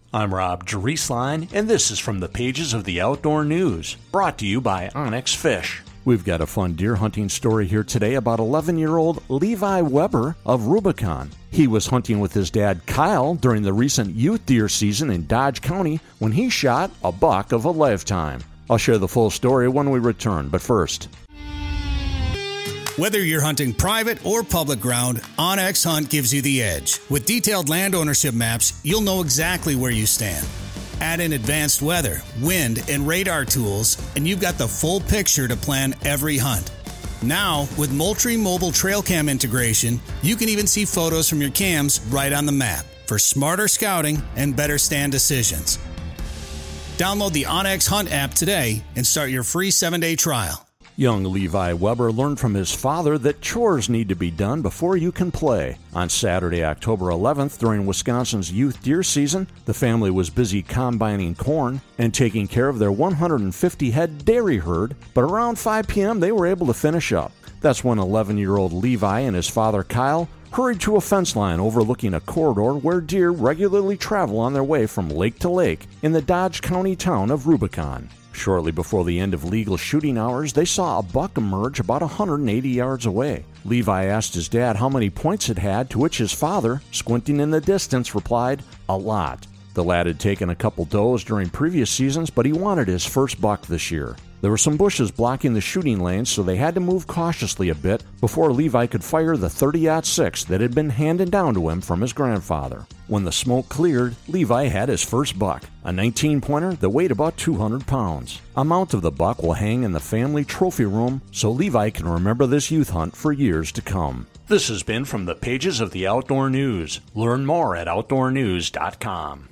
I'm Rob Drieslein, and this is from the pages of the Outdoor News, brought to you by Onyx Fish. We've got a fun deer hunting story here today about 11-year-old Levi Weber of Rubicon. He was hunting with his dad Kyle during the recent youth deer season in Dodge County when he shot a buck of a lifetime. I'll share the full story when we return, but first. Whether you're hunting private or public ground, OnX Hunt gives you the edge. With detailed land ownership maps, you'll know exactly where you stand. Add in advanced weather, wind, and radar tools, and you've got the full picture to plan every hunt. Now, with Moultrie Mobile Trail Cam integration, you can even see photos from your cams right on the map for smarter scouting and better stand decisions. Download the OnX Hunt app today and start your free 7-day trial. Young Levi Weber learned from his father that chores need to be done before you can play. On Saturday, October 11th, during Wisconsin's youth deer season, the family was busy combining corn and taking care of their 150-head dairy herd, but around 5 p.m. they were able to finish up. That's when 11-year-old Levi and his father Kyle hurried to a fence line overlooking a corridor where deer regularly travel on their way from lake to lake in the Dodge County town of Rubicon. Shortly before the end of legal shooting hours, they saw a buck emerge about 180 yards away. Levi asked his dad how many points it had, to which his father, squinting in the distance, replied, "A lot." The lad had taken a couple does during previous seasons, but he wanted his first buck this year. There were some bushes blocking the shooting lanes, so they had to move cautiously a bit before Levi could fire the .30-06 that had been handed down to him from his grandfather. When the smoke cleared, Levi had his first buck, a 19-pointer that weighed about 200 pounds. A mount of the buck will hang in the family trophy room, so Levi can remember this youth hunt for years to come. This has been from the pages of the Outdoor News. Learn more at OutdoorNews.com.